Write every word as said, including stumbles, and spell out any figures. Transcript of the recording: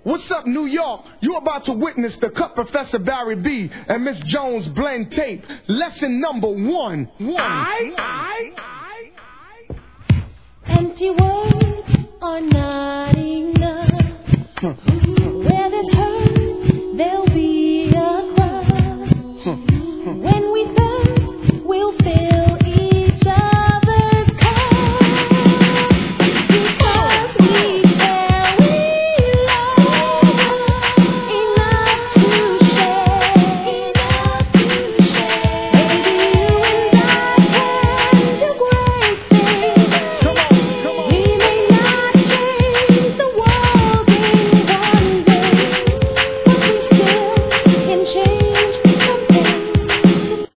What's up, New York? You're about to witness the Cut Professor Barry B and Miss Jones blend tape. Lesson number one. One. I, I, I, I. Empty world.